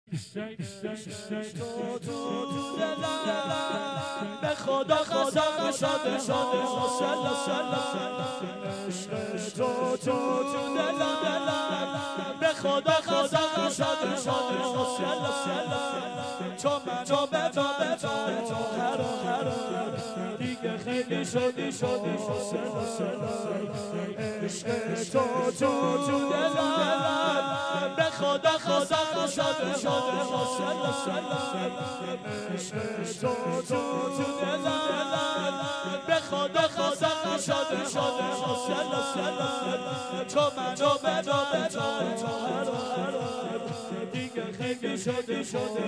تو دلم به خدا قسم شده تو دلم به خدا قسم شده چون منو ببر دیگه خیلی شدی عشق تو دلم به خدا قسم شده عشق تو دلم به خدا قسم شده چون منو ببر دیگه خیلی شدی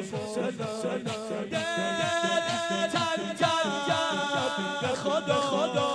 تن به خدا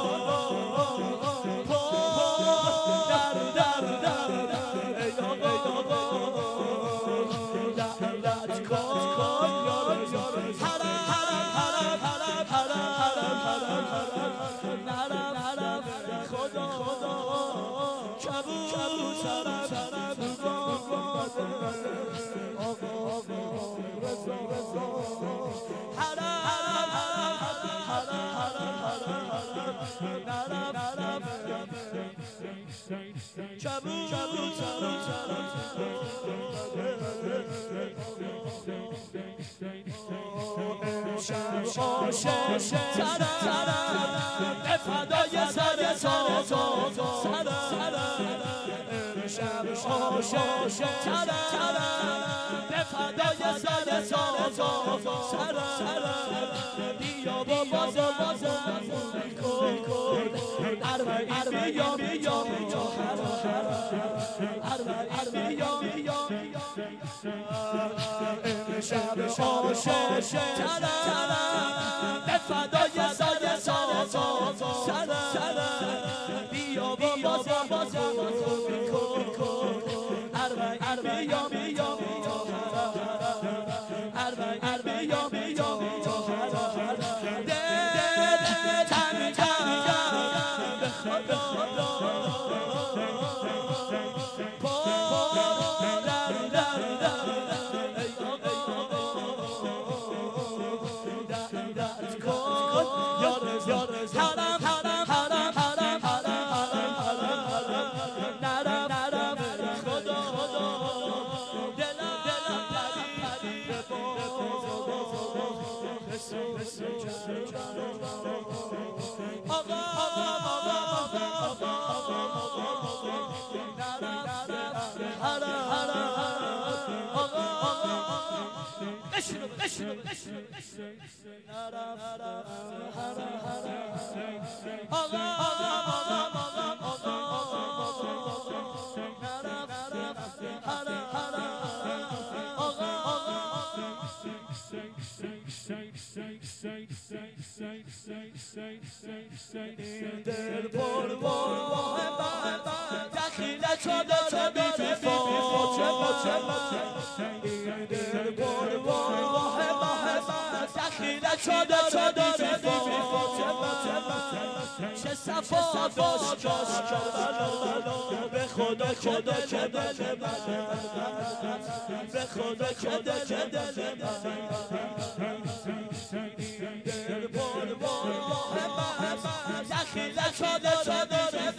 به فدای بیا دل پر دخیله شده بی دل پر دخیله شده چه صفا داشت به خدا که دل به خدا که دل دخیله شده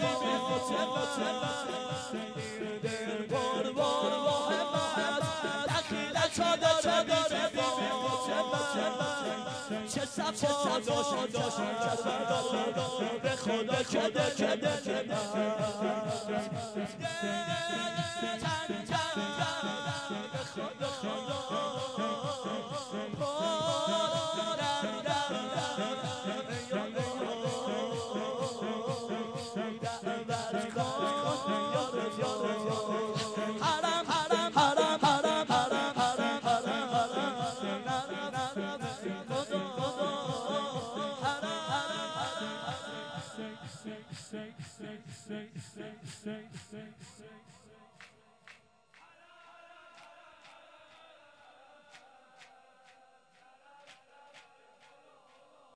چه صفا داشت به خدا که دل say.